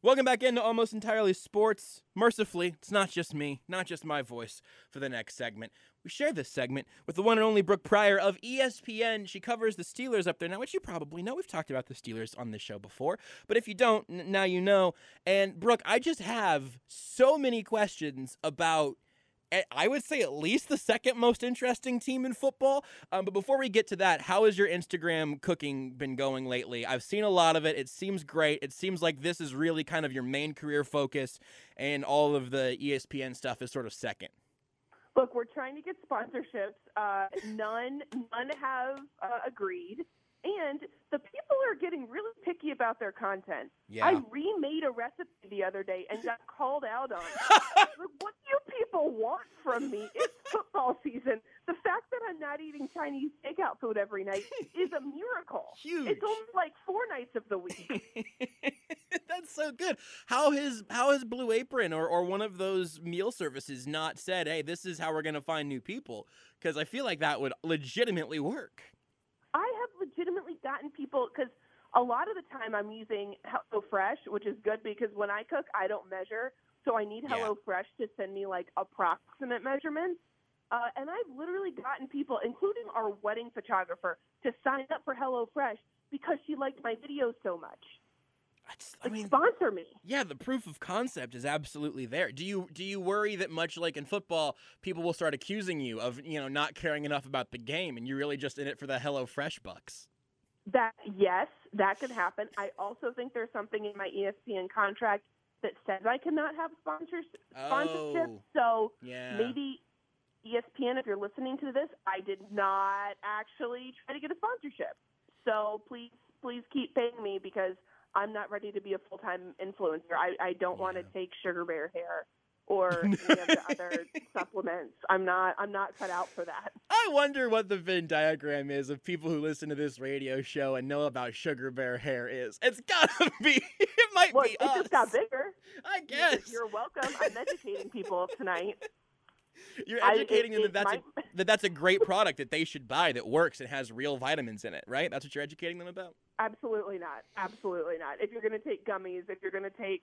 Welcome back into Almost Entirely Sports. Mercifully, it's not just me, not just my voice for the next segment. We share this segment with the one and only Brooke Pryor of ESPN. She covers the Steelers up there now, which you probably know. We've talked about the Steelers on this show before, but if you don't, now you know. And Brooke, I just have so many questions about, I would say, at least the second most interesting team in football. But before we get to that, how has your Instagram cooking been going lately? I've seen a lot of it. It seems great. It seems like this is really kind of your main career focus, and all of the ESPN stuff is sort of second. Look, we're trying to get sponsorships. None have agreed. And the people are getting really picky about their content. Yeah. I remade a recipe the other day and got called out on it. Like, what do you people want from me? It's football season. The fact that I'm not eating Chinese takeout food every night is a miracle. Huge. It's only like 4 nights of the week. That's so good. How has Blue Apron or one of those meal services not said, hey, this is how we're going to find new people? Because I feel like that would legitimately work. I have legitimately gotten people, because a lot of the time I'm using HelloFresh, which is good because when I cook, I don't measure. So I need HelloFresh to send me like approximate measurements. And I've literally gotten people, including our wedding photographer, to sign up for HelloFresh because she liked my videos so much. I mean, sponsor me. Yeah, the proof of concept is absolutely there. Do you worry that, much like in football, people will start accusing you of, not caring enough about the game, and you're really just in it for the HelloFresh bucks? Yes, that could happen. I also think there's something in my ESPN contract that says I cannot have sponsorship. So maybe ESPN, if you're listening to this, I did not actually try to get a sponsorship. So please keep paying me, because I'm not ready to be a full-time influencer. I don't want to take Sugar Bear Hair or any of the other supplements. I'm not cut out for that. I wonder what the Venn diagram is of people who listen to this radio show and know about Sugar Bear Hair is. It's gotta be. It might be us. It just got bigger. I guess. You're welcome. I'm educating people tonight. You're educating them that's a great product that they should buy that works and has real vitamins in it, right? That's what you're educating them about? Absolutely not. Absolutely not. If you're going to take gummies, if you're going to take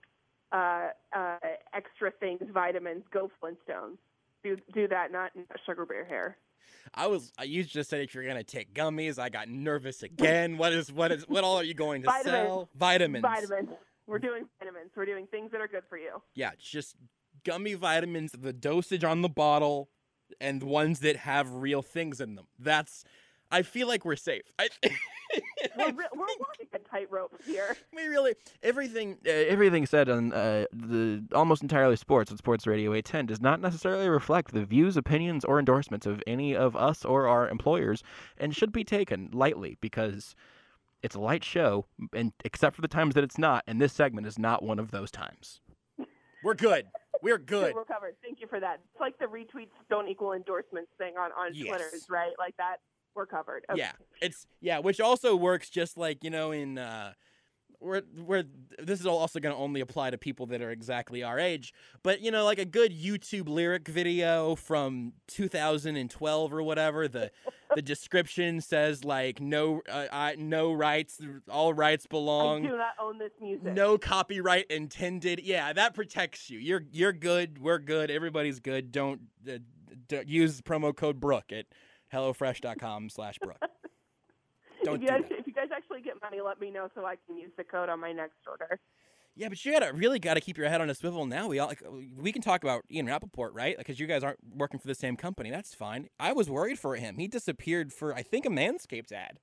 extra things, vitamins, go Flintstones. Do that, not Sugar Bear Hair. You just said if you're going to take gummies. I got nervous again. What all are you going to sell? Vitamins. We're doing vitamins. We're doing things that are good for you. Yeah, just gummy vitamins, the dosage on the bottle, and ones that have real things in them. I feel like we're safe. We're walking a tightrope here. We really, everything said on the Almost Entirely Sports on Sports Radio 810 does not necessarily reflect the views, opinions, or endorsements of any of us or our employers, and should be taken lightly because it's a light show, and except for the times that it's not, and this segment is not one of those times. We're good. We're good. We're covered. Thank you for that. It's like the retweets don't equal endorsements thing on Twitter, right? Like that. We're covered. Okay. Yeah, which also works just like, in where this is also going to only apply to people that are exactly our age, but like a good YouTube lyric video from 2012 or whatever, the description says like no rights, all rights belong. I do not own this music. No copyright intended. Yeah, that protects you. You're good. We're good. Everybody's good. Don't use promo code Brooke at HelloFresh.com/Brooke. Don't do that. If you guys actually get money, let me know so I can use the code on my next order. Yeah, but you really got to keep your head on a swivel now. We can talk about Ian Rappaport, right? Because you guys aren't working for the same company. That's fine. I was worried for him. He disappeared for, I think, a Manscaped ad.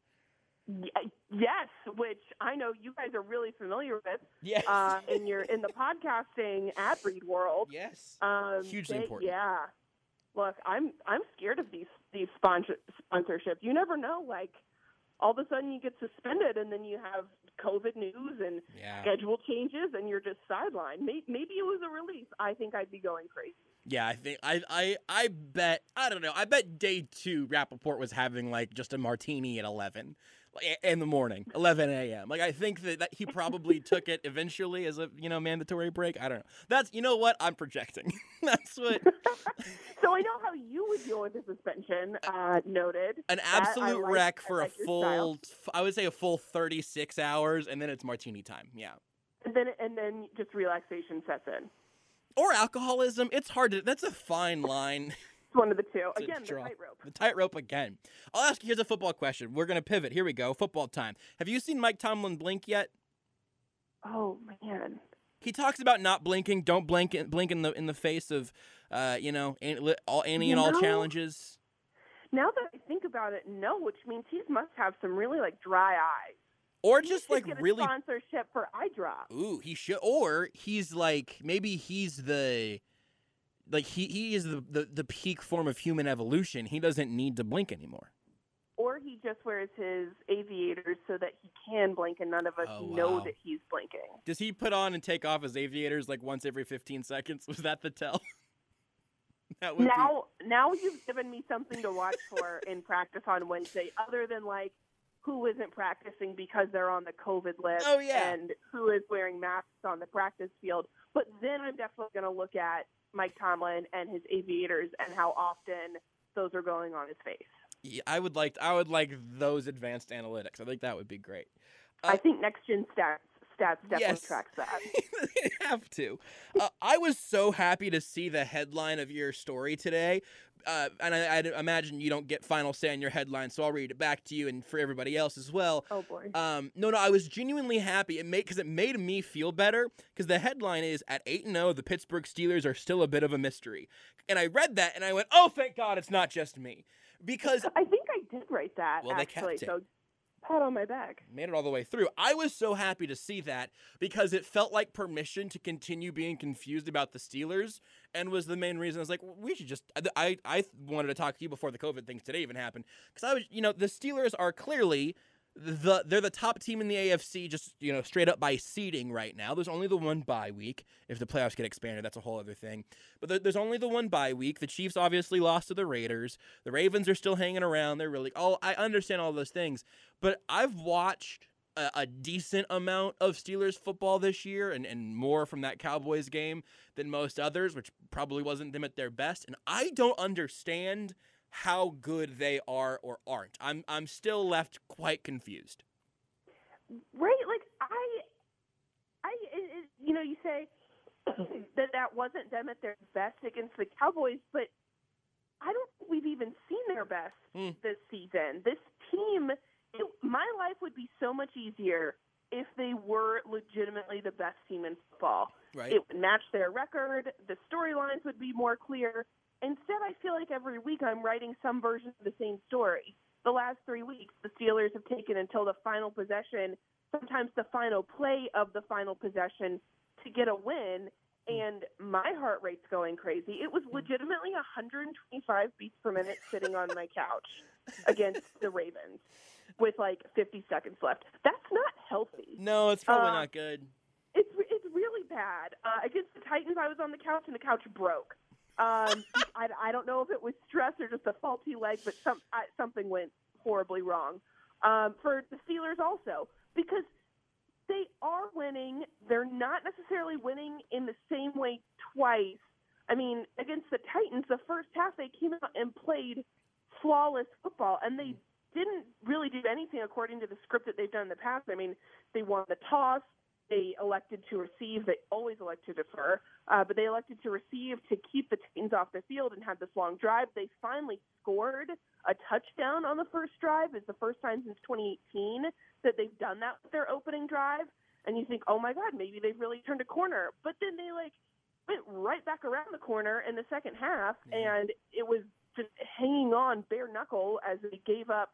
Yes, which I know you guys are really familiar with. Yes. in the podcasting ad read world. Yes. Hugely important. Yeah. Look, I'm scared of these sponsorships. You never know. Like, all of a sudden you get suspended, and then you have COVID news and schedule changes, and you're just sidelined. Maybe it was a release. I think I'd be going crazy. Yeah, I think I bet, I don't know. I bet day 2 Rappaport was having like just a martini at 11 in the morning, 11 a.m. Like, I think that he probably took it eventually as a, mandatory break. I don't know. That's, what? I'm projecting. That's what. So I know how you would deal with the suspension, noted. An absolute wreck for a full, I would say a full 36 hours, and then it's martini time. Yeah. And then just relaxation sets in. Or alcoholism. It's hard to. That's a fine line. It's one of the two. Again, the tightrope. The tightrope again. I'll ask you. Here's a football question. We're gonna pivot. Here we go. Football time. Have you seen Mike Tomlin blink yet? Oh man. He talks about not blinking. Don't blink in the face of, any and all challenges. Now that I think about it, no, which means he must have some really dry eyes. Or just get really a sponsorship for eye drop. Ooh, he should. Or he's maybe he's the he is the peak form of human evolution. He doesn't need to blink anymore. Or he just wears his aviators so that he can blink and none of us know that he's blinking. Does he put on and take off his aviators once every 15 seconds? Was that the tell? Now you've given me something to watch for in practice on Wednesday, other than who isn't practicing because they're on the COVID list and who is wearing masks on the practice field. But then I'm definitely going to look at Mike Tomlin and his aviators and how often those are going on his face. Yeah, I would like those advanced analytics. I think that would be great. I think Next Gen Stats definitely tracks that. They have to. I was so happy to see the headline of your story today. And I imagine you don't get final say on your headline, so I'll read it back to you and for everybody else as well. Oh, boy. No, I was genuinely happy. Because it made me feel better, because the headline is, at 8-0, the Pittsburgh Steelers are still a bit of a mystery. And I read that, and I went, oh, thank God it's not just me. Because I think I did write that, well, actually, they kept it. So pat on my back. Made it all the way through. I was so happy to see that because it felt like permission to continue being confused about the Steelers, and was the main reason I was like, we should just. I wanted to talk to you before the COVID things today even happened, because I was, the Steelers are clearly they're the top team in the AFC, just straight up by seeding right now. There's only the one bye week. If the playoffs get expanded, that's a whole other thing. But there's only the one bye week. The Chiefs obviously lost to the Raiders. The Ravens are still hanging around. They're really I understand all those things, but I've watched a decent amount of Steelers football this year, and more from that Cowboys game than most others, which probably wasn't them at their best. And I don't understand how good they are or aren't. I'm still left quite confused. Right, you say that wasn't them at their best against the Cowboys, but I don't think we've even seen their best this season. This team, my life would be so much easier if they were legitimately the best team in football. Right. It would match their record. The storylines would be more clear. Instead, I feel like every week I'm writing some version of the same story. The last 3 weeks, the Steelers have taken until the final possession, sometimes the final play of the final possession, to get a win, and my heart rate's going crazy. It was legitimately 125 beats per minute sitting on my couch against the Ravens with 50 seconds left. That's not healthy. No, it's probably not good. It's really bad. Against the Titans, I was on the couch, and the couch broke. I don't know if it was stress or just a faulty leg, but something went horribly wrong. For the Steelers also, because they are winning, they're not necessarily winning in the same way twice. I mean, against the Titans, the first half they came out and played flawless football, and they didn't really do anything according to the script that they've done in the past. I mean, they won the toss. They elected to receive. They always elect to defer, but they elected to receive to keep the Titans off the field and had this long drive. They finally scored a touchdown on the first drive. It's the first time since 2018 that they've done that with their opening drive. And you think, oh, my God, maybe they've really turned a corner. But then they, went right back around the corner in the second half, and it was just hanging on bare knuckle as they gave up,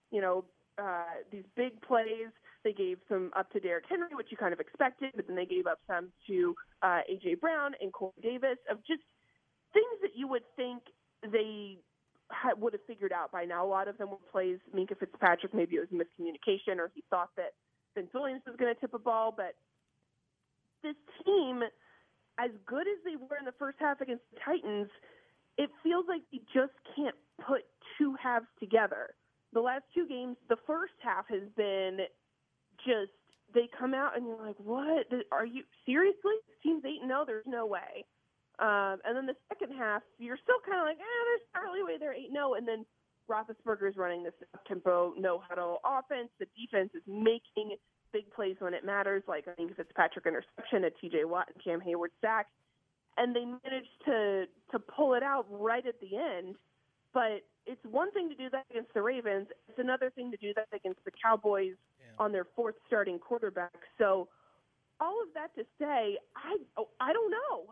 these big plays. They gave some up to Derrick Henry, which you kind of expected, but then they gave up some to A.J. Brown and Corey Davis, of just things that you would think they would have figured out by now. A lot of them were plays. Minkah Fitzpatrick, maybe it was miscommunication, or he thought that Vince Williams was going to tip a ball. But this team, as good as they were in the first half against the Titans, it feels like they just can't put two halves together. The last two games, the first half has been just, they come out and you're like, what? Are you seriously? This team's 8-0. There's no way. And then the second half, you're still kind of like, there's not really a way they're 8-0. And then Roethlisberger's running this up-tempo, no-huddle offense. The defense is making big plays when it matters, like I think Fitzpatrick interception, a T.J. Watt and Cam Hayward sack, and they managed to pull it out right at the end. But it's one thing to do that against the Ravens. It's another thing to do that against the Cowboys on their fourth starting quarterback. So all of that to say, I don't know.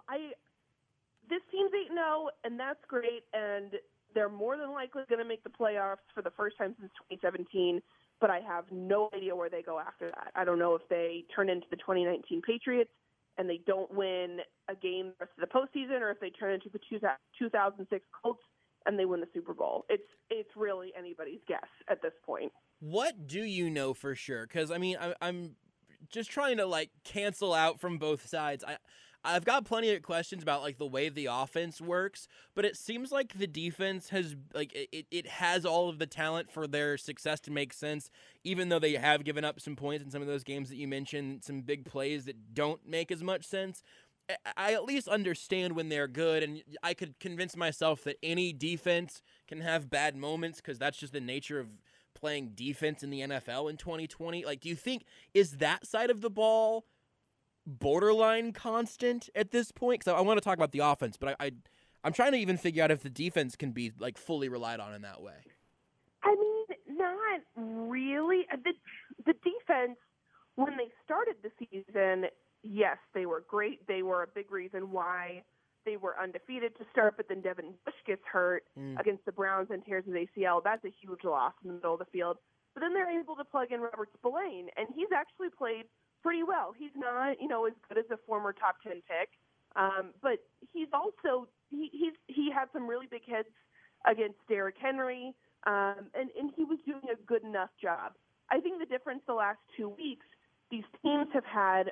This team's 8-0, and that's great, and they're more than likely going to make the playoffs for the first time since 2017, but I have no idea where they go after that. I don't know if they turn into the 2019 Patriots and they don't win a game the rest of the postseason, or if they turn into the 2006 Colts and they win the Super Bowl. It's really anybody's guess at this point. What do you know for sure? Because, I mean, I'm just trying to, like, cancel out from both sides. I've got plenty of questions about, like, the way the offense works, but it seems like the defense has, like, it has all of the talent for their success to make sense, even though they have given up some points in some of those games that you mentioned, some big plays that don't make as much sense. I at least understand when they're good, and I could convince myself that any defense can have bad moments because that's just the nature of playing defense in the NFL in 2020. Like, do you think, is that side of the ball borderline constant at this point? Because I want to talk about the offense, but I'm trying to even figure out if the defense can be, like, fully relied on in that way. I mean, not really. The defense, when they started the season, yes, they were great. They were a big reason why they were undefeated to start, but then Devin Bush gets hurt against the Browns and tears his ACL. That's a huge loss in the middle of the field. But then they're able to plug in Robert Spillane, and he's actually played pretty well. He's not, as good as a former top 10 pick, but he's also he had some really big hits against Derrick Henry, and he was doing a good enough job. I think the difference the last 2 weeks, these teams have had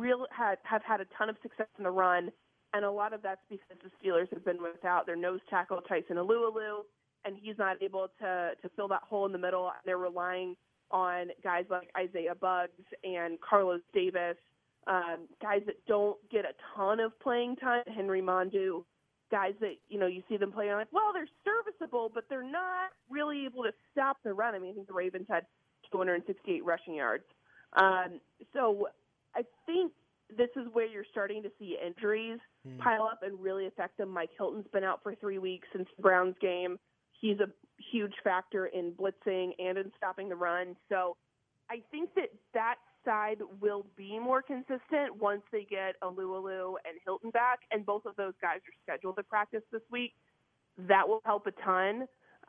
a ton of success in the run, and a lot of that's because the Steelers have been without their nose tackle Tyson Alualu, and he's not able to fill that hole in the middle. They're relying on guys like Isaiah Buggs and Carlos Davis, guys that don't get a ton of playing time, Henry Mondu, guys that, you see them playing like, well, they're serviceable, but they're not really able to stop the run. I mean, I think the Ravens had 268 rushing yards. So I think this is where you're starting to see injuries pile up and really affect them. Mike Hilton's been out for 3 weeks since the Browns game. He's a huge factor in blitzing and in stopping the run. So I think that side will be more consistent once they get Alualu and Hilton back, and both of those guys are scheduled to practice this week. That will help a ton.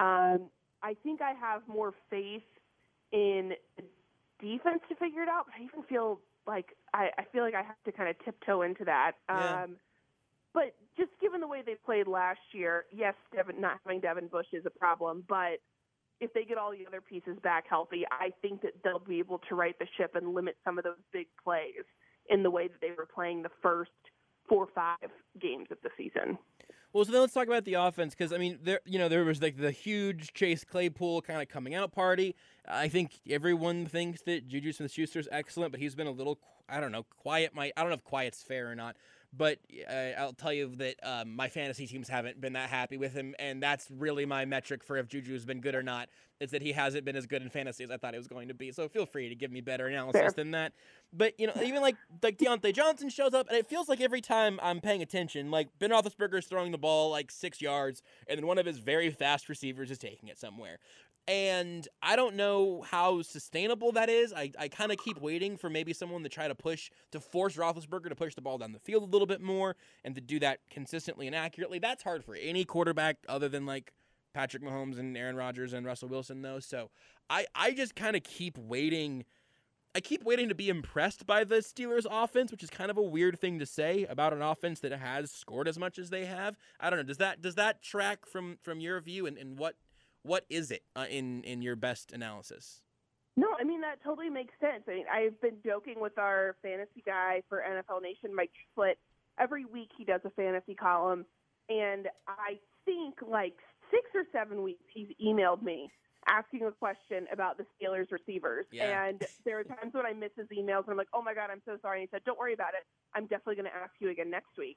I think I have more faith in the defense to figure it out, but I even feel like I have to kind of tiptoe into that. Yeah. But just given the way they played last year, yes, not having Devin Bush is a problem, but if they get all the other pieces back healthy, I think that they'll be able to right the ship and limit some of those big plays in the way that they were playing the first 4 or 5 games of the season. Well, so then let's talk about the offense, because, I mean, there was, like, the huge Chase Claypool kind of coming out party. I think everyone thinks that Juju Smith-Schuster is excellent, but he's been a little, I don't know, quiet. I don't know if quiet's fair or not, but I'll tell you that my fantasy teams haven't been that happy with him, and that's really my metric for if Juju has been good or not, is that he hasn't been as good in fantasy as I thought he was going to be. So feel free to give me better analysis than that. But, even like Deontay Johnson shows up, and it feels like every time I'm paying attention, like Ben Roethlisberger's throwing the ball like 6 yards, and then one of his very fast receivers is taking it somewhere. And I don't know how sustainable that is. I kind of keep waiting for maybe someone to try to force Roethlisberger to push the ball down the field a little bit more and to do that consistently and accurately. That's hard for any quarterback other than like Patrick Mahomes and Aaron Rodgers and Russell Wilson, though. So I just kind of keep waiting. I keep waiting to be impressed by the Steelers' offense, which is kind of a weird thing to say about an offense that has scored as much as they have. I don't know. Does that track from your view, and what is it in your best analysis? No, I mean, that totally makes sense. I mean, I've been joking with our fantasy guy for NFL Nation, Mike Triplett. Every week he does a fantasy column, and I think like 6 or 7 weeks he's emailed me asking a question about the Steelers receivers. Yeah. And there are times when I miss his emails and I'm like, oh my God, I'm so sorry. And he said, don't worry about it. I'm definitely going to ask you again next week.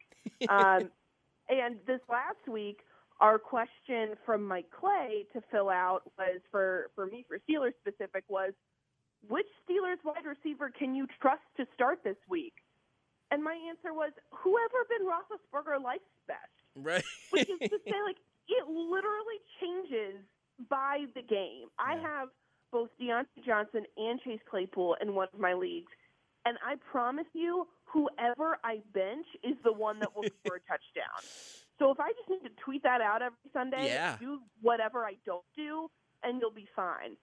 And this last week, our question from Mike Clay to fill out was for me, for Steelers specific, was which Steelers wide receiver can you trust to start this week? And my answer was, whoever Ben Roethlisberger likes best. Right. Which is to say, like, it literally changes by the game. Yeah. I have both Deontay Johnson and Chase Claypool in one of my leagues. And I promise you, whoever I bench is the one that will score a touchdown. So if I just need to tweet that out every Sunday, do whatever I don't do, and you'll be fine.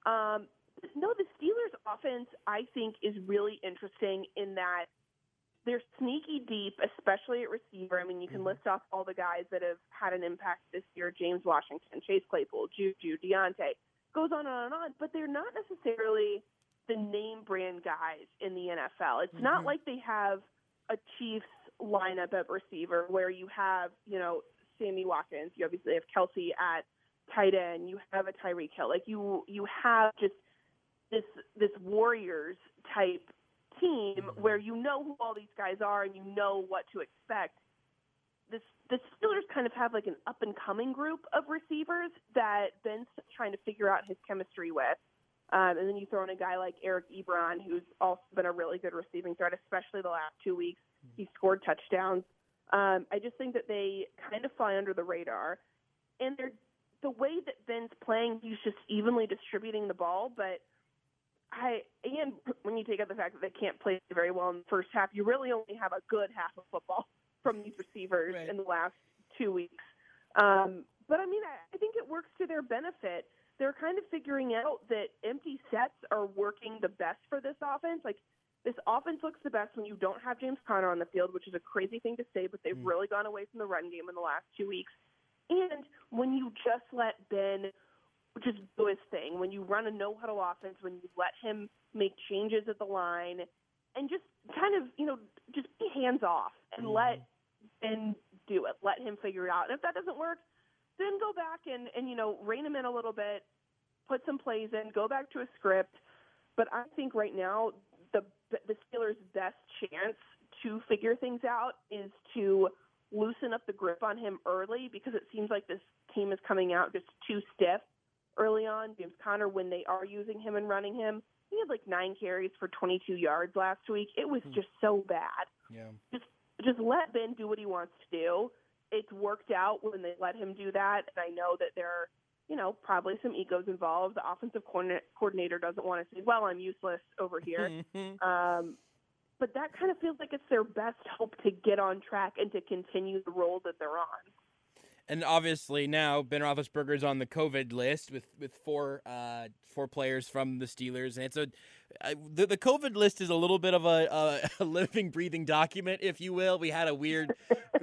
No, the Steelers' offense, I think, is really interesting in that they're sneaky deep, especially at receiver. I mean, you can list off all the guys that have had an impact this year: James Washington, Chase Claypool, Juju, Deontay. Goes on and on, but they're not necessarily the name brand guys in the NFL. It's not like they have a Chiefs lineup at receiver where you have, Sammy Watkins. You obviously have Kelsey at tight end. You have a Tyreek Hill. Like you have just this Warriors type team where you know who all these guys are and you know what to expect. The Steelers kind of have like an up-and-coming group of receivers that Ben's trying to figure out his chemistry with. And then you throw in a guy like Eric Ebron, who's also been a really good receiving threat, especially the last 2 weeks. He scored touchdowns. I just think that they kind of fly under the radar. And the way that Ben's playing, he's just evenly distributing the ball. But and when you take out the fact that they can't play very well in the first half, you really only have a good half of football from these receivers in the last 2 weeks. But, I mean, I think it works to their benefit. They're kind of figuring out that empty sets are working the best for this offense. Like, this offense looks the best when you don't have James Conner on the field, which is a crazy thing to say, but they've really gone away from the run game in the last 2 weeks. And when you just let Ben just do his thing, when you run a no-huddle offense, when you let him make changes at the line, and just kind of, just be hands-off and let Ben do it. Let him figure it out. And if that doesn't work, then go back and rein him in a little bit, put some plays in, go back to a script. But I think right now the Steelers' best chance to figure things out is to loosen up the grip on him early, because it seems like this team is coming out just too stiff early on. James Conner, when they are using him and running him, he had like 9 carries for 22 yards last week. It was just so bad. Yeah. Just let Ben do what he wants to do. It's worked out when they let him do that, and I know that there are, probably some egos involved. The offensive coordinator doesn't want to say, well, I'm useless over here. But that kind of feels like it's their best hope to get on track and to continue the role that they're on. And obviously now Ben Roethlisberger's on the COVID list with four players from the Steelers, and it's the COVID list is a little bit of a living, breathing document, if you will. We had a weird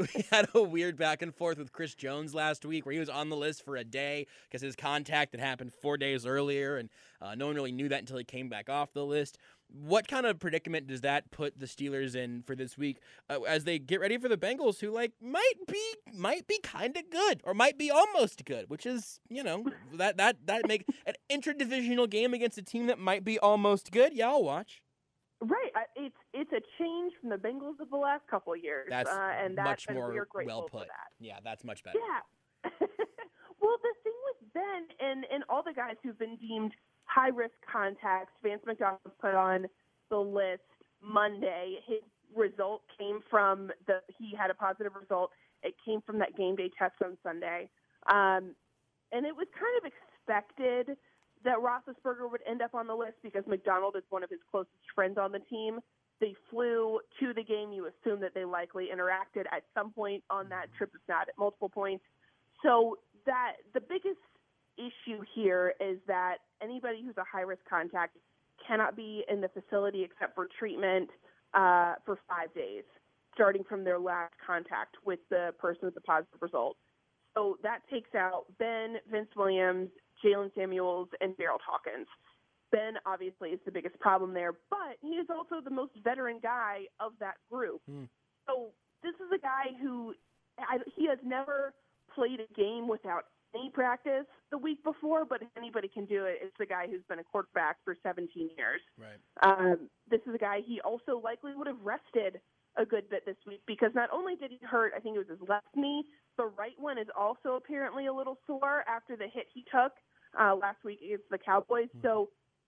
back and forth with Chris Jones last week, where he was on the list for a day because his contact had happened 4 days earlier, and no one really knew that until he came back off the list. What kind of predicament does that put the Steelers in for this week as they get ready for the Bengals, who might be kind of good or might be almost good, which is that make an interdivisional game against a team that might be almost good. Yeah, I'll watch. Right, it's a change from the Bengals of the last couple of years. That's much more we're grateful well put. For that. Yeah, that's much better. Yeah. Well, the thing with Ben and all the guys who've been deemed high-risk contacts, Vance McDonald put on the list Monday. His result came from he had a positive result. It came from that game day test on Sunday. And it was kind of expected that Roethlisberger would end up on the list because McDonald is one of his closest friends on the team. They flew to the game. You assume that they likely interacted at some point on that trip, if not at multiple points. So that the biggest issue here is that anybody who's a high-risk contact cannot be in the facility except for treatment for 5 days, starting from their last contact with the person with the positive result. So that takes out Ben, Vince Williams, Jalen Samuels, and Darryl Hawkins. Ben, obviously, is the biggest problem there, but he is also the most veteran guy of that group. So this is a guy who he has never played a game without any practice the week before, but if anybody can do it, it's the guy who's been a quarterback for 17 years. Right. This is a guy he also likely would have rested a good bit this week because not only did he hurt, I think it was his left knee, the right one is also apparently a little sore after the hit he took last week against the Cowboys. So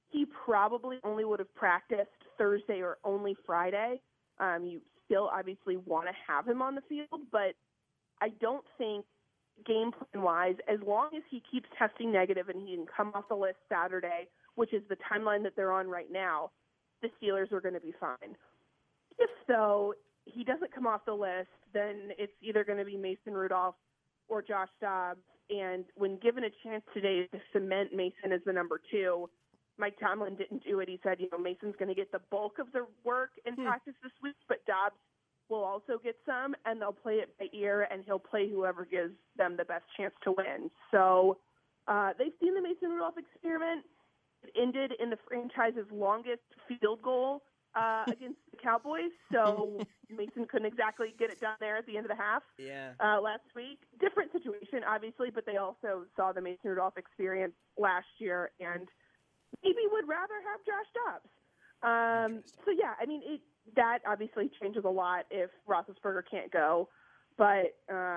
he probably only would have practiced Thursday or only Friday. You still obviously want to have him on the field, but I don't think game plan-wise, as long as he keeps testing negative and he can come off the list Saturday, which is the timeline that they're on right now, the Steelers are going to be fine. If so, he doesn't come off the list, then it's either going to be Mason Rudolph or Josh Dobbs. And when given a chance today to cement Mason as the number 2, Mike Tomlin didn't do it. He said, Mason's going to get the bulk of the work in practice this week, but Dobbs will also get some, and they'll play it by ear, and he'll play whoever gives them the best chance to win. So they've seen the Mason Rudolph experiment. It ended in the franchise's longest field goal against the Cowboys, so Mason couldn't exactly get it done there at the end of the half last week. Different situation, obviously, but they also saw the Mason Rudolph experience last year and maybe would rather have Josh Dobbs. So, yeah, I mean, that obviously changes a lot if Roethlisberger can't go, but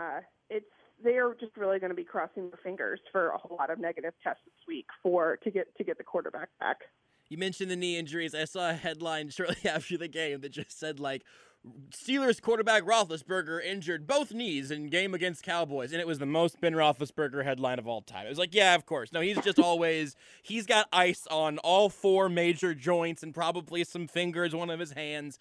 they're just really going to be crossing their fingers for a whole lot of negative tests this week to get the quarterback back. You mentioned the knee injuries. I saw a headline shortly after the game that just said, Steelers quarterback Roethlisberger injured both knees in game against Cowboys, and it was the most Ben Roethlisberger headline of all time. It was yeah, of course. No, he's just he's got ice on all 4 major joints and probably some fingers, one of his hands.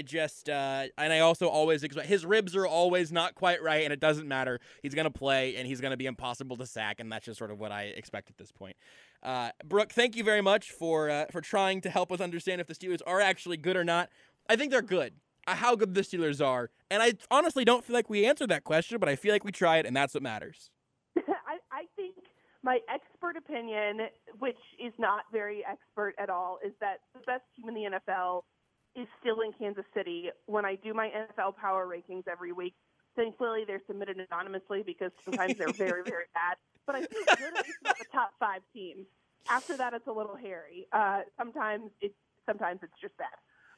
And I also always expect his ribs are always not quite right, and it doesn't matter. He's going to play, and he's going to be impossible to sack, and that's just sort of what I expect at this point. Brooke, thank you very much for trying to help us understand if the Steelers are actually good or not. I think they're good. How good the Steelers are. And I honestly don't feel like we answered that question, but I feel like we tried, and that's what matters. I think my expert opinion, which is not very expert at all, is that the best team in the NFL is still in Kansas City. When I do my NFL power rankings every week, thankfully they're submitted anonymously because sometimes they're very, very bad. But I feel good at least about the top 5 teams. After that, it's a little hairy. Sometimes it's just bad.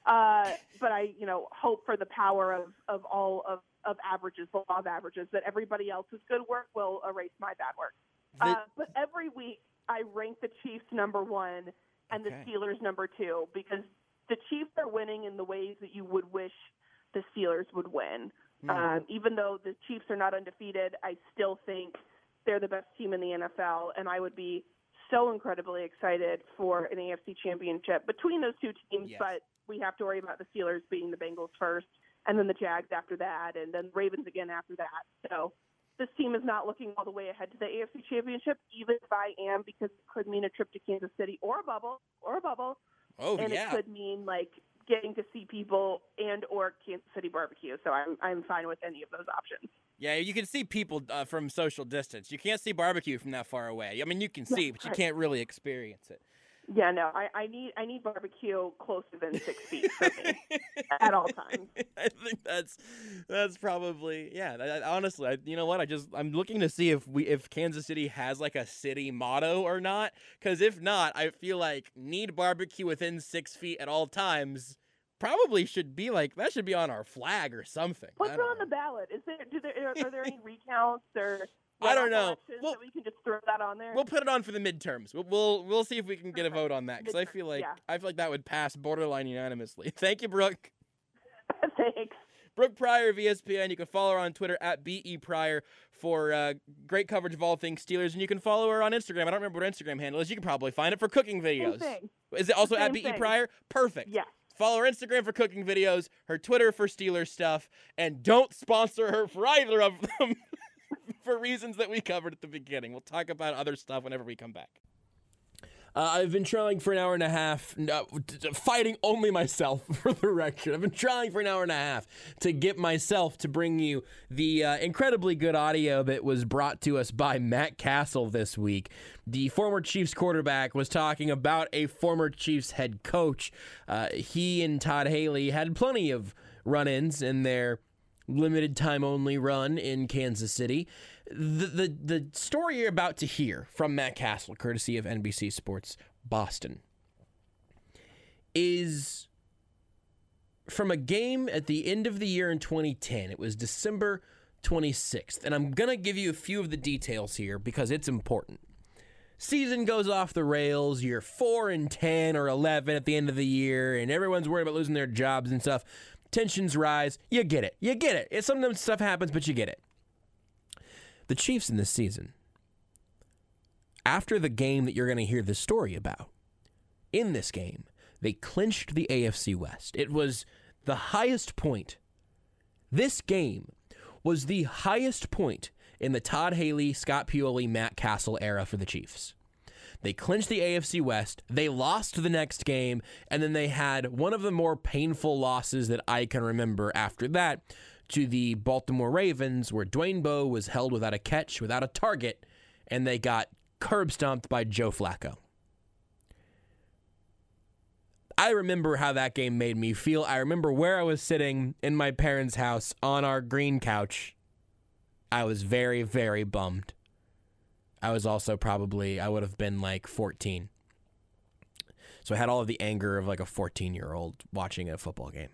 But I, hope for the power of all of averages, the law of averages, that everybody else's good work will erase my bad work. But every week I rank the Chiefs number 1 and the Steelers number 2 because the Chiefs are winning in the ways that you would wish the Steelers would win. Even though the Chiefs are not undefeated, I still think they're the best team in the NFL, and I would be so incredibly excited for an AFC championship between those 2 teams, but we have to worry about the Steelers beating the Bengals first, and then the Jags after that, and then Ravens again after that. So this team is not looking all the way ahead to the AFC championship, even if I am, because it could mean a trip to Kansas City or a bubble. And it could mean getting to see people and or Kansas City barbecue. So I'm fine with any of those options. Yeah, you can see people from social distance. You can't see barbecue from that far away. I mean, you can see, but you can't really experience it. Yeah, no, I need barbecue closer than 6 feet for me at all times. I think that's probably honestly, you know what? I'm looking to see if Kansas City has a city motto or not. Because if not, I feel like need barbecue within 6 feet at all times. Probably should be that should be on our flag or something. What's on the ballot? Are there any recounts or? I don't know. So we can just throw that on there. We'll put it on for the midterms. We'll see if we can get a vote on that because I feel like that would pass borderline unanimously. Thank you, Brooke. Thanks. Brooke Pryor of ESPN. You can follow her on Twitter at BEPryor for great coverage of all things Steelers, and you can follow her on Instagram. I don't remember what her Instagram handle is. You can probably find it for cooking videos. Same thing. Is it also at BEPryor? Perfect. Yeah. Follow her Instagram for cooking videos, her Twitter for Steelers stuff, and don't sponsor her for either of them. For reasons that we covered at the beginning. We'll talk about other stuff whenever we come back. I've been trying for an hour and a half, fighting only myself for the record. I've been trying for an hour and a half to get myself to bring you the incredibly good audio that was brought to us by Matt Cassel this week. The former Chiefs quarterback was talking about a former Chiefs head coach. He and Todd Haley had plenty of run-ins in their limited time only run in Kansas City. The story you're about to hear from Matt Cassel, courtesy of NBC Sports Boston, is from a game at the end of the year in 2010. It was December 26th, and I'm going to give you a few of the details here because it's important. season goes off the rails. You're 4-10 or 11 at the end of the year, and everyone's worried about losing their jobs and stuff. Tensions rise. You get it. You get it. Sometimes stuff happens, but you get it. The Chiefs in this season, after the game that you're going to hear the story about, in this game, they clinched the AFC West. It was the highest point. This game was the highest point in the Todd Haley, Scott Pioli, Matt Castle era for the Chiefs. They clinched the AFC West. They lost the next game, and then they had one of the more painful losses that I can remember after that to the Baltimore Ravens, where Dwayne Bowe was held without a catch, without a target, and they got curb stomped by Joe Flacco. I remember how that game made me feel. I remember where I was sitting in my parents' house on our green couch. I was very, very bummed. I was also I would have been like 14. So I had all of the anger of like a 14-year-old watching a football game.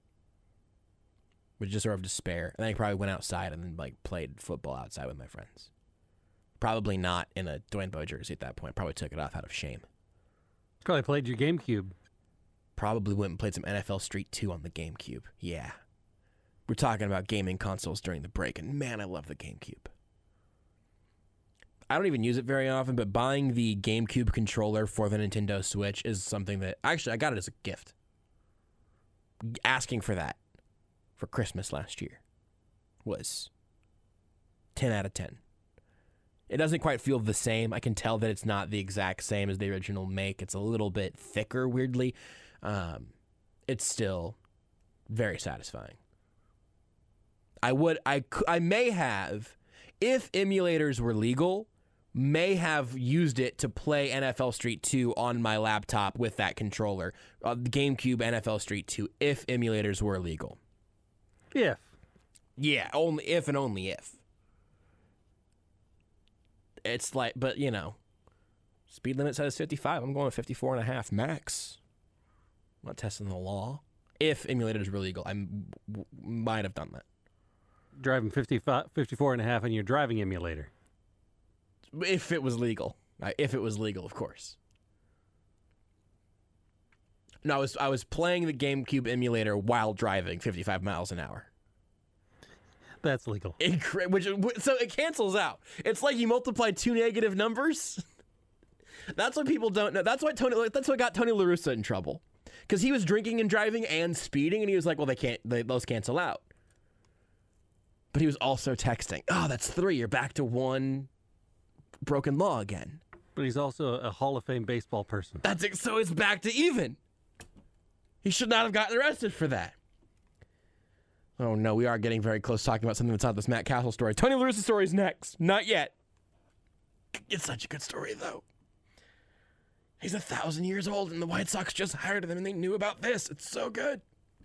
With just sort of despair. And then I probably went outside and then like played football outside with my friends. Probably not in a Dwayne Bowe jersey at that point. Probably took it off out of shame. Probably played your GameCube. Probably went and played some NFL Street 2 on the GameCube. Yeah. We're talking about gaming consoles during the break, and man, I love the GameCube. I don't even use it very often, but buying the GameCube controller for the Nintendo Switch is something that... Actually, I got it as a gift. Asking for that for Christmas last year was 10 out of 10. It doesn't quite feel the same. I can tell that it's not the exact same as the original make. It's a little bit thicker, weirdly. It's still very satisfying. I may have, if emulators were legal, may have used it to play NFL Street 2 on my laptop with that controller. The GameCube NFL Street 2, if emulators were legal. If. Yeah, only if and only if. It's like, but you know, speed limit says 55. I'm going 54.5 max. I'm not testing the law. If emulators were legal, I might have done that. Driving 54.5 in your driving emulator. If it was legal. If it was legal, of course. No, I was playing the GameCube emulator while driving 55 miles an hour. That's legal. So it cancels out. It's like you multiply two negative numbers. That's what people don't know. That's what got Tony La Russa in trouble. Because he was drinking and driving and speeding, and he was like, well, those cancel out. But he was also texting. Oh, that's 3. You're back to 1 broken law again. But he's also a Hall of Fame baseball person. So it's back to even. He should not have gotten arrested for that. Oh, no, we are getting very close talking about something that's not this Matt Castle story. Tony La Russa story is next. Not yet. It's such a good story, though. He's 1,000 years old, and the White Sox just hired him, and they knew about this. It's so good.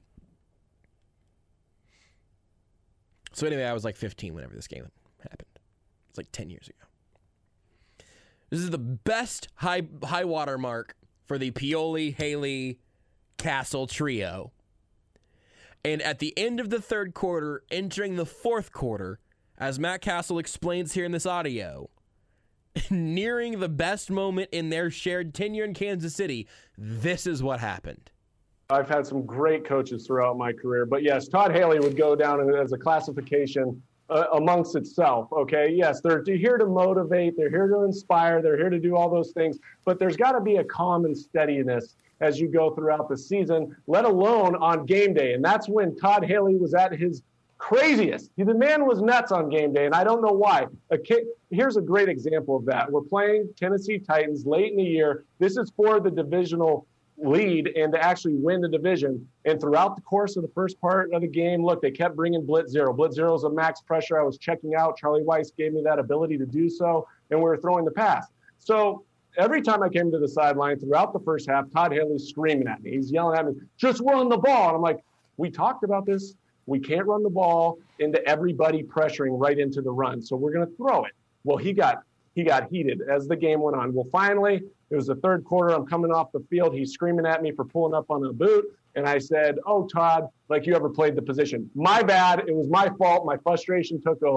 So anyway, I was like 15 whenever this game happened. It's like 10 years ago. This is the best high water mark for the Pioli, Haley, Castle trio. And at the end of the third quarter, entering the fourth quarter, as Matt Castle explains here in this audio, nearing the best moment in their shared tenure in Kansas City, this is what happened. I've had some great coaches throughout my career, but yes, Todd Haley would go down as a classification amongst itself, okay? Yes, they're here to motivate, they're here to inspire, they're here to do all those things, but there's got to be a calm and steadiness as you go throughout the season, let alone on game day. And that's when Todd Haley was at his craziest. The man was nuts on game day, and I don't know why. Here's a great example of that. We're playing Tennessee Titans late in the year. This is for the divisional lead and to actually win the division. And throughout the course of the first part of the game, look, they kept bringing blitz zero. Blitz zero is a max pressure. I was checking out. Charlie Weiss gave me that ability to do so, and we were throwing the pass. So every time I came to the sideline throughout the first half, Todd Haley's screaming at me. He's yelling at me, just run the ball. And I'm like, we talked about this. We can't run the ball into everybody pressuring right into the run. So we're going to throw it. Well, he got heated as the game went on. Well, finally, it was the third quarter. I'm coming off the field. He's screaming at me for pulling up on the boot. And I said, oh, Todd, like you ever played the position. My bad. It was my fault. My frustration took over.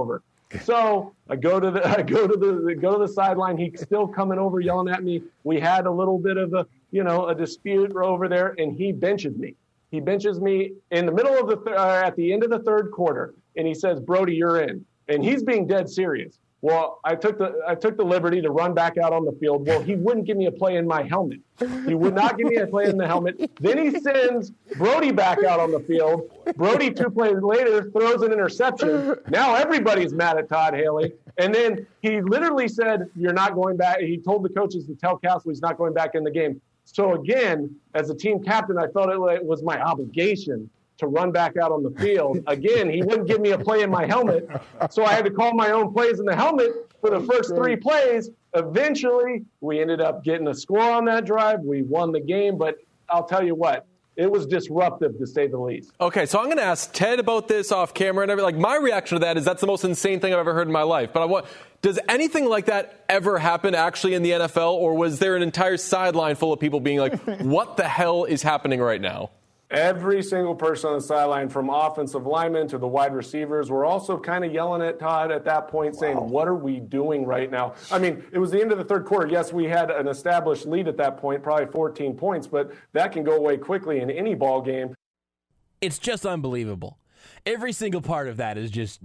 So I go to the sideline. He's still coming over, yelling at me. We had a little bit of a dispute over there, and he benches me. He benches me in the middle of at the end of the third quarter, and he says, "Brody, you're in." And he's being dead serious. Well, I took the liberty to run back out on the field. Well, he wouldn't give me a play in my helmet. He would not give me a play in the helmet. Then he sends Brody back out on the field. Brody, 2 plays later, throws an interception. Now everybody's mad at Todd Haley. And then he literally said, "You're not going back." He told the coaches to tell Castle he's not going back in the game. So again, as a team captain, I felt it was my obligation to run back out on the field. Again, he wouldn't give me a play in my helmet, so I had to call my own plays in the helmet for the first 3 plays. Eventually, we ended up getting a score on that drive. We won the game, but I'll tell you what, it was disruptive to say the least. Okay, so I'm going to ask Ted about this off camera, and like my reaction to that is that's the most insane thing I've ever heard in my life. But does anything like that ever happen actually in the NFL, or was there an entire sideline full of people being like, "What the hell is happening right now?" Every single person on the sideline, from offensive linemen to the wide receivers, were also kind of yelling at Todd at that point, saying, "What are we doing right now?" I mean, it was the end of the third quarter. Yes, we had an established lead at that point, probably 14 points, but that can go away quickly in any ball game. It's just unbelievable. Every single part of that is just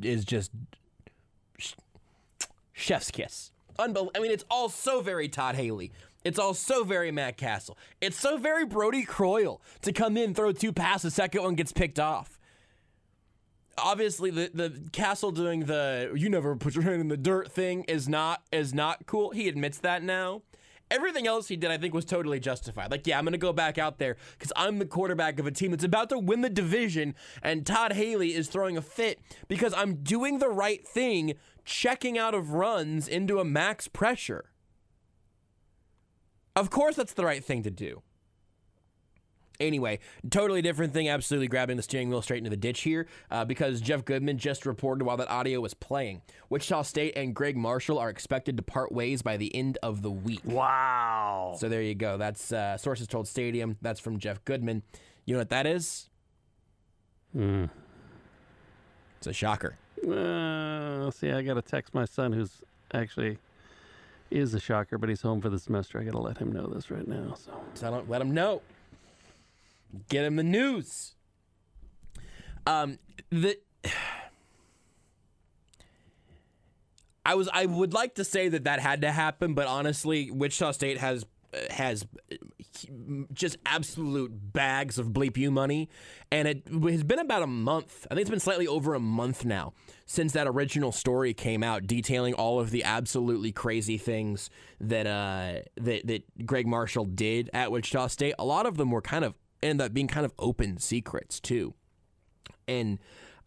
chef's kiss. I mean, it's all so very Todd Haley. It's all so very Matt Castle. It's so very Brody Croyle to come in, throw 2 passes, second one gets picked off. Obviously, the Castle doing the "you never put your hand in the dirt" thing is not cool. He admits that now. Everything else he did, I think, was totally justified. Like, yeah, I'm going to go back out there because I'm the quarterback of a team that's about to win the division, and Todd Haley is throwing a fit because I'm doing the right thing, checking out of runs into a max pressure. Of course that's the right thing to do. Anyway, totally different thing, absolutely grabbing the steering wheel straight into the ditch here because Jeff Goodman just reported while that audio was playing. Wichita State and Greg Marshall are expected to part ways by the end of the week. Wow. So there you go. That's Sources Told Stadium. That's from Jeff Goodman. You know what that is? It's a shocker. See, I got to text my son who's actually is a shocker, but he's home for the semester. I got to let him know this right now. So don't let him know. Get him the news. I would like to say that had to happen, but honestly, Wichita State has just absolute bags of bleep you money, and it has been about a month. I think it's been slightly over a month now since that original story came out detailing all of the absolutely crazy things that Greg Marshall did at Wichita State. A lot of them were ended up being kind of open secrets too, and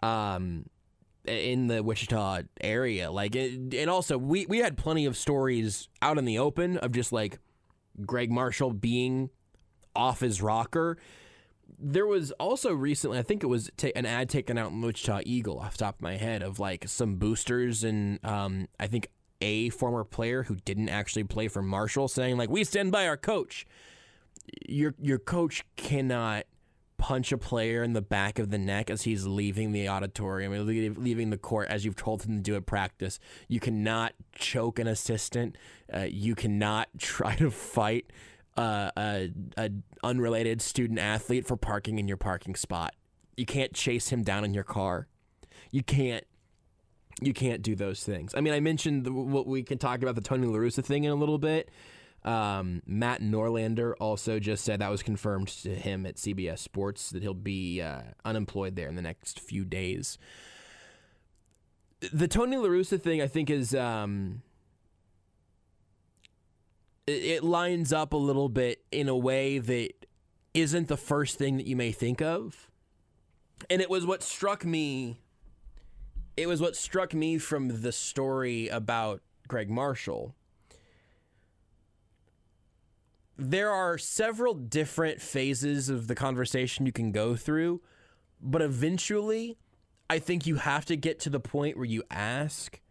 in the Wichita area, and also we had plenty of stories out in the open of just like Greg Marshall being off his rocker. There was also recently, I think it was an ad taken out in Wichita Eagle off the top of my head of like some boosters and I think a former player who didn't actually play for Marshall saying like, "We stand by our coach." Your coach cannot punch a player in the back of the neck as he's leaving the auditorium or leaving the court as you've told him to do at practice. You cannot choke an assistant. You cannot try to fight an unrelated student athlete for parking in your parking spot. You can't chase him down in your car. You can't do those things. I mean, I mentioned what we can talk about the Tony La Russa thing in a little bit. Matt Norlander also just said that was confirmed to him at CBS Sports that he'll be unemployed there in the next few days. The Tony La Russa thing, I think, is it lines up a little bit in a way that isn't the first thing that you may think of, and it was what struck me. It was what struck me from the story about Greg Marshall. There are several different phases of the conversation you can go through, but eventually, I think you have to get to the point where you ask,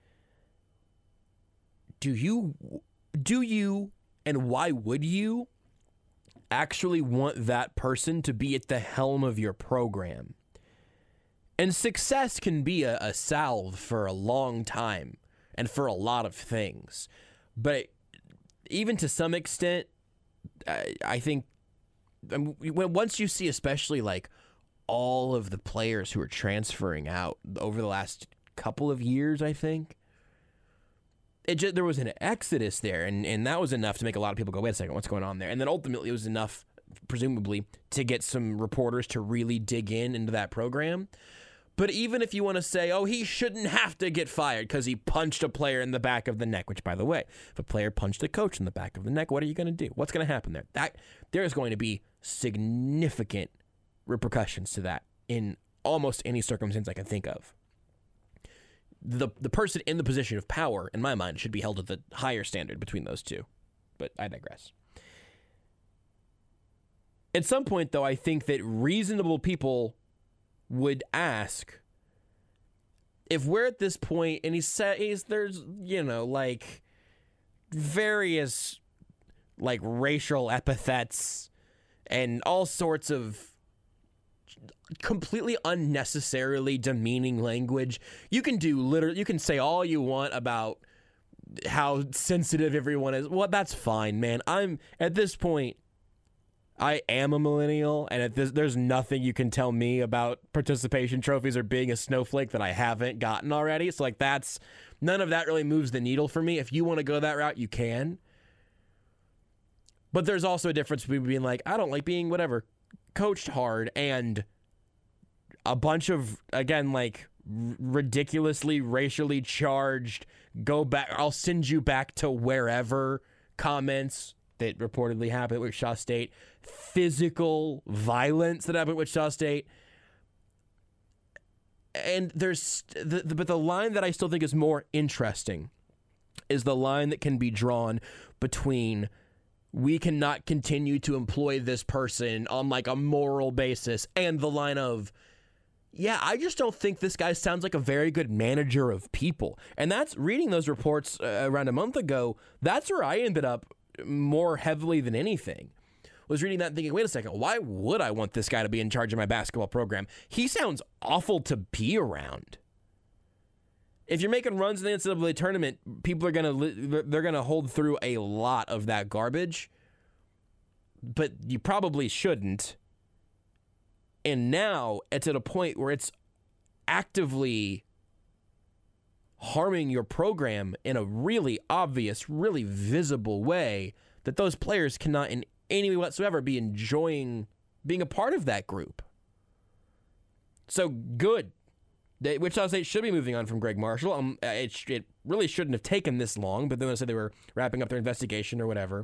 do you, and why would you actually want that person to be at the helm of your program? And success can be a salve for a long time and for a lot of things. But even to some extent, I think once you see especially like all of the players who are transferring out over the last couple of years, I think, there was an exodus there, and that was enough to make a lot of people go, wait a second, what's going on there? And then ultimately it was enough, presumably, to get some reporters to really dig into that program. But even if you want to say, oh, he shouldn't have to get fired because he punched a player in the back of the neck, which, by the way, if a player punched a coach in the back of the neck, what are you going to do? What's going to happen there? There's going to be significant repercussions to that in almost any circumstance I can think of. The person in the position of power, in my mind, should be held to the higher standard between those two. But I digress. At some point, though, I think that reasonable people would ask, if we're at this point, and there's, like, various, like, racial epithets and all sorts of completely unnecessarily demeaning language. You can say all you want about how sensitive everyone is. Well, that's fine, man. At this point, I am a millennial, and there's nothing you can tell me about participation trophies or being a snowflake that I haven't gotten already. So, like, none of that really moves the needle for me. If you want to go that route, you can. But there's also a difference between being like, I don't like being whatever, coached hard, and a bunch of, again, like, ridiculously racially charged, go back, I'll send you back to wherever comments that reportedly happened at Wichita State, physical violence that happened at Wichita State. And but the line that I still think is more interesting is the line that can be drawn between, we cannot continue to employ this person on like a moral basis, and the line of, yeah, I just don't think this guy sounds like a very good manager of people. And that's, reading those reports around a month ago, that's where I ended up more heavily than anything. Was reading that and thinking, wait a second, why would I want this guy to be in charge of my basketball program? He sounds awful to be around. If you're making runs in the NCAA tournament, people are gonna hold through a lot of that garbage, but you probably shouldn't. And now it's at a point where it's actively harming your program in a really obvious, really visible way that those players cannot in any way whatsoever be enjoying being a part of that group. So good. Wichita State should be moving on from Greg Marshall. It really shouldn't have taken this long, but then they said they were wrapping up their investigation or whatever.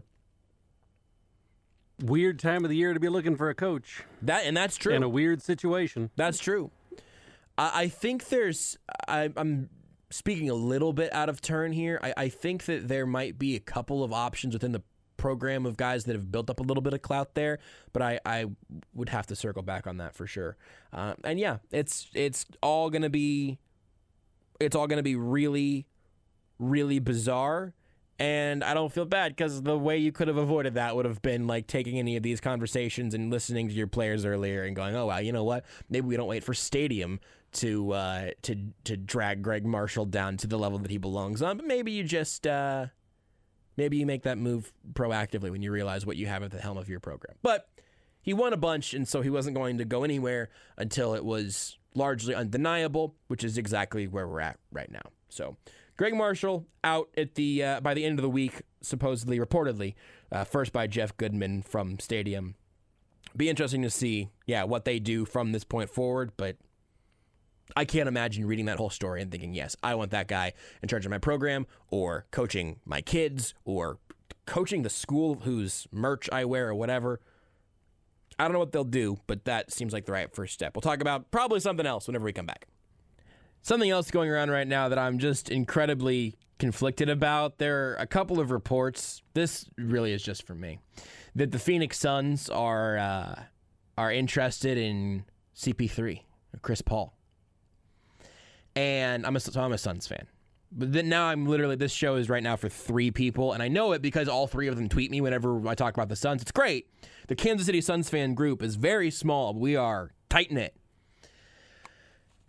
Weird time of the year to be looking for a coach. That's true. In a weird situation. That's true. I think I'm speaking a little bit out of turn here. I think that there might be a couple of options within the program of guys that have built up a little bit of clout there, but I would have to circle back on that for sure. And yeah, it's all gonna be really, really bizarre. And I don't feel bad, because the way you could have avoided that would have been like taking any of these conversations and listening to your players earlier and going, oh, wow, you know what? Maybe we don't wait for Stadium to drag Greg Marshall down to the level that he belongs on. But maybe you just maybe you make that move proactively when you realize what you have at the helm of your program. But he won a bunch, and so he wasn't going to go anywhere until it was largely undeniable, which is exactly where we're at right now. So Greg Marshall out at by the end of the week, supposedly, reportedly, first by Jeff Goodman from Stadium. Be interesting to see, what they do from this point forward, but I can't imagine reading that whole story and thinking, yes, I want that guy in charge of my program, or coaching my kids, or coaching the school whose merch I wear, or whatever. I don't know what they'll do, but that seems like the right first step. We'll talk about probably something else whenever we come back. Something else going around right now that I'm just incredibly conflicted about. There are a couple of reports, this really is just for me, that the Phoenix Suns are interested in CP3, Chris Paul. And I'm a Suns fan. But then now this show is right now for 3 people, and I know it because all 3 of them tweet me whenever I talk about the Suns. It's great. The Kansas City Suns fan group is very small, but we are tight-knit.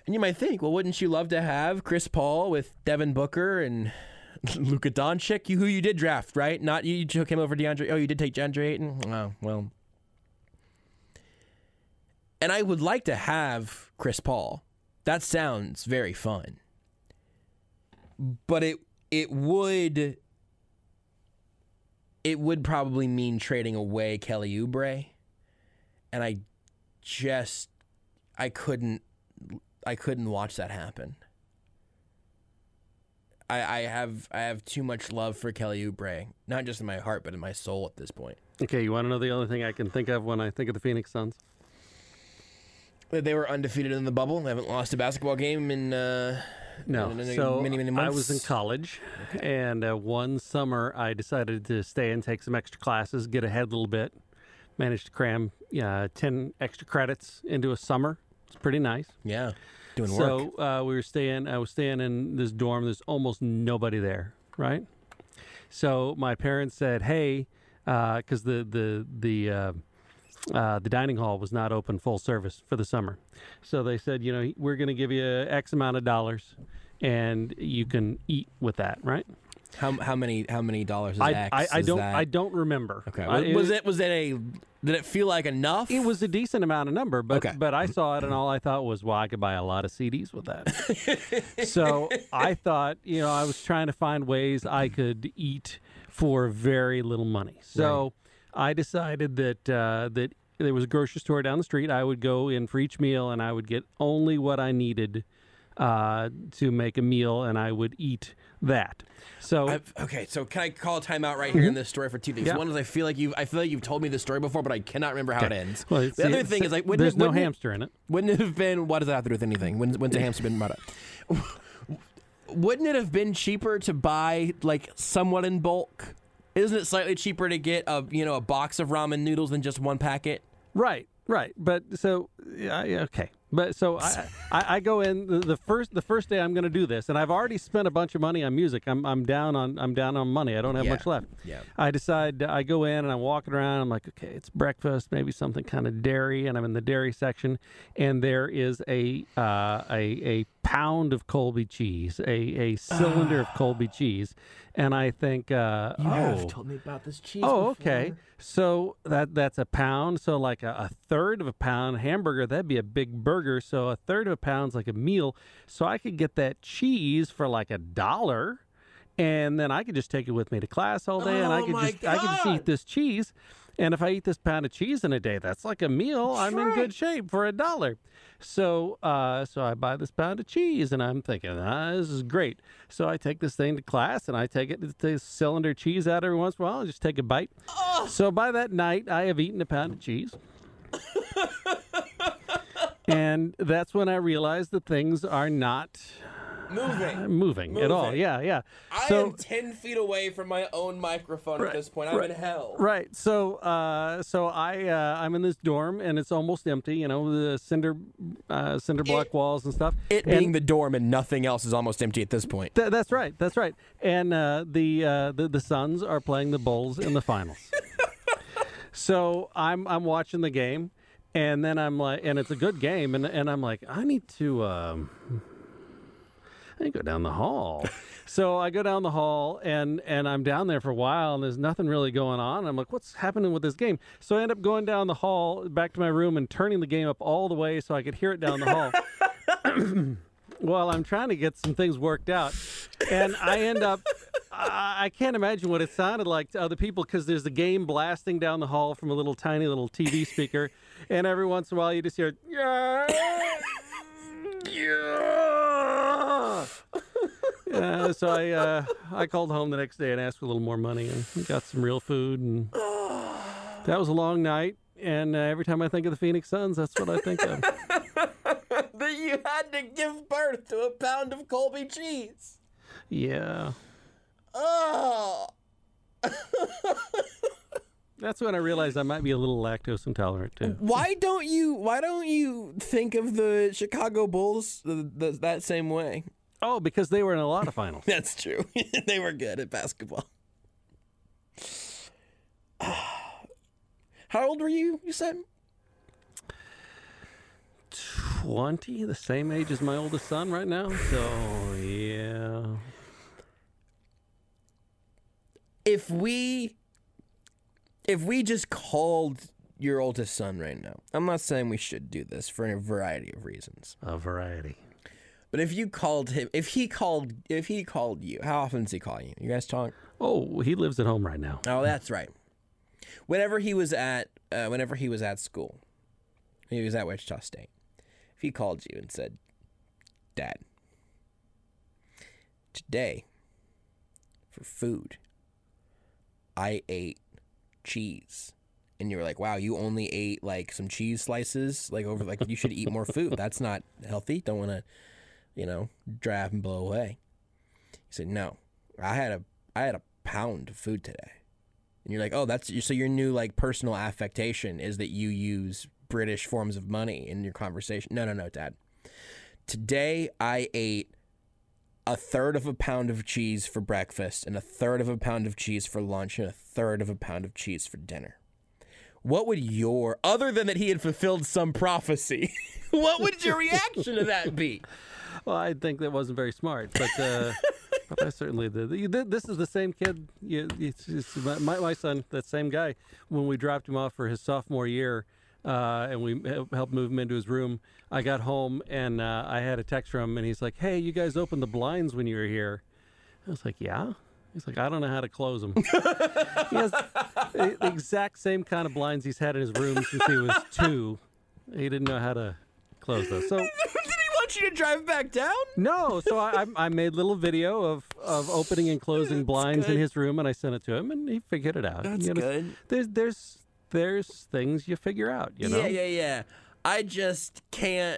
And you might think, well, wouldn't you love to have Chris Paul with Devin Booker and Luka Doncic, who you did draft, right? Not you took him over DeAndre. Oh, you did take DeAndre Ayton? Oh, well. And I would like to have Chris Paul. That sounds very fun. But it would probably mean trading away Kelly Oubre. And I couldn't watch that happen. I have too much love for Kelly Oubre, not just in my heart, but in my soul at this point. Okay, you want to know the only thing I can think of when I think of the Phoenix Suns? They were undefeated in the bubble. They haven't lost a basketball game in many months. I was in college, and one summer I decided to stay and take some extra classes, get ahead a little bit. Managed to cram 10 extra credits into a summer. It's pretty nice. Yeah. Doing work. So I was staying in this dorm. There's almost nobody there, right? So my parents said, "Hey," because the dining hall was not open full service for the summer. So they said, we're going to give you X amount of dollars, and you can eat with that, right? How many dollars is X? I don't remember. Okay. Did it feel like enough? It was a decent amount of number, but okay. But I saw it and all I thought was, well, I could buy a lot of CDs with that. So I thought, I was trying to find ways I could eat for very little money. So I decided that there was a grocery store down the street. I would go in for each meal and I would get only what I needed to make a meal, and I would eat that. So so can I call a timeout right here in this story for two things? Yeah. One is I feel like you've told me this story before, but I cannot remember how it ends. Well, the other thing is there's no hamster in it. Wouldn't it have been? What does that have to do with anything? When's a hamster been brought up? Wouldn't it have been cheaper to buy somewhat in bulk? Isn't it slightly cheaper to get a box of ramen noodles than just one packet? Right. But so okay. But so I go in the first day I'm going to do this, and I've already spent a bunch of money on music. I'm down on money. I don't have much left. Yeah. I decide I go in and I'm walking around. I'm like, okay, it's breakfast, maybe something kind of dairy, and I'm in the dairy section, and there is a pound of Colby cheese, a cylinder of Colby cheese, and I think, you have told me about this cheese. Oh, before. okay. So that's a pound. So like a third of a pound hamburger, that'd be a big burger. So a third of a pound's like a meal. So I could get that cheese for like $1, and then I could just take it with me to class all day, and I could just eat this cheese. And if I eat this pound of cheese in a day, that's like a meal. I'm in good shape for $1. So I buy this pound of cheese, and I'm thinking, this is great. So I take this thing to class, and I take the cylinder cheese out every once in a while and just take a bite. Oh. So by that night, I have eaten a pound of cheese. And that's when I realized that things are not moving at all. Yeah. I am 10 feet away from my own microphone at this point. I'm in hell. Right. So I'm in this dorm, and it's almost empty. The cinder block walls and stuff. Being the dorm and nothing else is almost empty at this point. That's right. And the Suns are playing the Bulls in the finals. So I'm watching the game, and then I'm like, and it's a good game, and I'm like, I need to go down the hall. So I go down the hall, and I'm down there for a while, and there's nothing really going on. I'm like, what's happening with this game? So I end up going down the hall back to my room and turning the game up all the way so I could hear it down the hall. Well, I'm trying to get some things worked out, and I end up, I can't imagine what it sounded like to other people, because there's the game blasting down the hall from a tiny little TV speaker, and every once in a while you just hear, yeah. So I called home the next day and asked for a little more money, and got some real food, and that was a long night. And every time I think of the Phoenix Suns, that's what I think of. That you had to give birth to a pound of Colby cheese. Yeah. Oh. That's when I realized I might be a little lactose intolerant too. Why don't you think of the Chicago Bulls that same way? Oh, because they were in a lot of finals. That's true. They were good at basketball. How old were you? You said 20, the same age as my oldest son right now. So, yeah. If we just called your oldest son right now, I'm not saying we should do this for a variety of reasons. A variety. But if you called him, if he called you, how often does he call you? You guys talk? Oh, he lives at home right now. Oh, that's right. Whenever he was at school, he was at Wichita State. If he called you and said, "Dad, today for food, I ate cheese," and you were like, "Wow, you only ate like some cheese slices, you should eat more food. That's not healthy. Don't want to, drive and blow away." He said, "No, I had a pound of food today." And you're like, "Oh, so your new like personal affectation is that you use British forms of money in your conversation." No, Dad. Today I ate a third of a pound of cheese for breakfast and a third of a pound of cheese for lunch and a third of a pound of cheese for dinner. What would other than that he had fulfilled some prophecy, what would your reaction to that be? Well, I think that wasn't very smart, but I certainly did. This is the same kid. It's my son, that same guy. When we dropped him off for his sophomore year, and we helped move him into his room, I got home and I had a text from him, and he's like, "Hey, you guys opened the blinds when you were here." I was like, "Yeah." He's like, "I don't know how to close them." He has the exact same kind of blinds he's had in his room since he was 2. He didn't know how to close those. So. Did he want you to drive back down? No, so I made a little video of opening and closing blinds in his room, and I sent it to him, and he figured it out. That's good. There's things you figure out, Yeah. I just can't.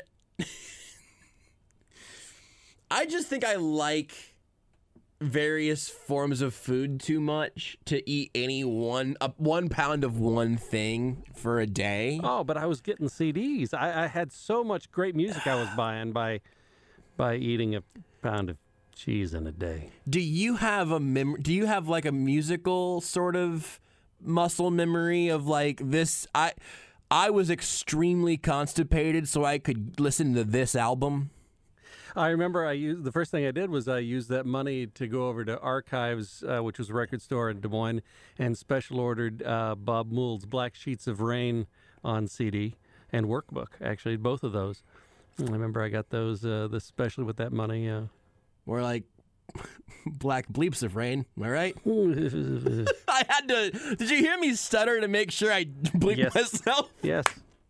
I just think I like various forms of food too much to eat any one pound of one thing for a day. Oh, but I was getting CDs. I had so much great music I was buying by eating a pound of cheese in a day. Do you have do you have like a musical sort of muscle memory of like this? I was extremely constipated, so I could listen to this album. I remember the first thing I did was I used that money to go over to Archives, which was a record store in Des Moines, and special ordered Bob Mould's Black Sheets of Rain on CD and Workbook, actually, both of those. I remember I got those, especially with that money. More like black bleeps of rain, am I right? I had to. Did you hear me stutter to make sure I bleep myself? Yes.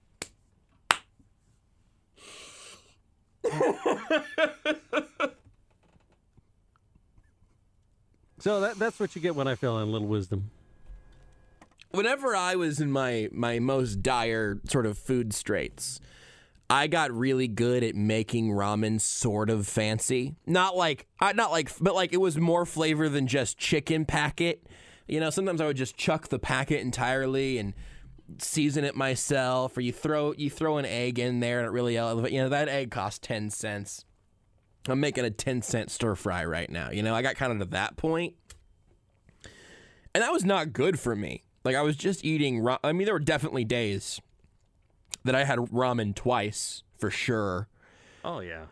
So that's what you get when I fill in a little wisdom. Whenever I was in my most dire sort of food straits, I got really good at making ramen sort of fancy. But like it was more flavor than just chicken packet. Sometimes I would just chuck the packet entirely and season it myself, or you throw an egg in there and it really elevates. That egg cost 10 cents. I'm making a 10-cent stir fry right now. I got kind of to that point. And that was not good for me. Like, I was just eating there were definitely days that I had ramen twice, for sure. Oh, yeah.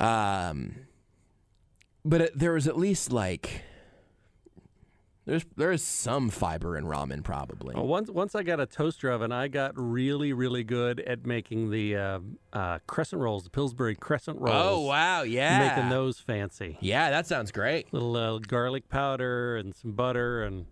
But there was at least, like, there is some fiber in ramen, probably. Well, once I got a toaster oven, I got really, really good at making the crescent rolls, the Pillsbury crescent rolls. Oh, wow, yeah. Making those fancy. Yeah, that sounds great. Little garlic powder and some butter, and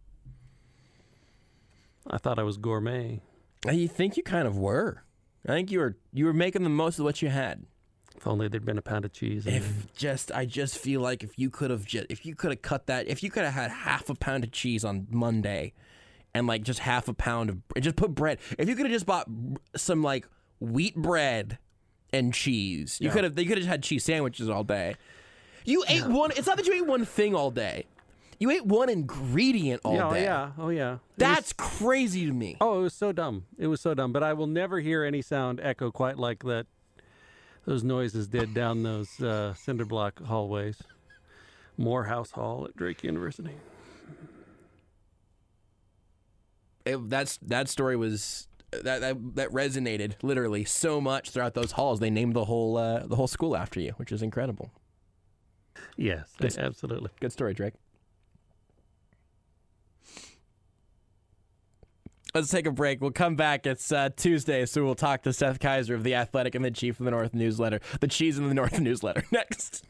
I thought I was gourmet. I think you kind of were. I think you were making the most of what you had. If only there'd been a pound of cheese. I just feel like if you could have had half a pound of cheese on Monday, and like just half a pound of, and just put bread. If you could have just bought some like wheat bread and cheese, you could have just had cheese sandwiches all day. You ate one. It's not that you ate one thing all day. You ate one ingredient all day. Oh yeah. That's crazy to me. Oh, it was so dumb. But I will never hear any sound echo quite like that. Those noises did down those cinder block hallways. Morehouse Hall at Drake University. That story was that resonated literally so much throughout those halls. They named the whole school after you, which is incredible. Yes, absolutely. Good story, Drake. Let's take a break. We'll come back. It's Tuesday, so we'll talk to Seth Kaiser of The Athletic and the Chief of the North newsletter. The Cheese in the North newsletter. Next.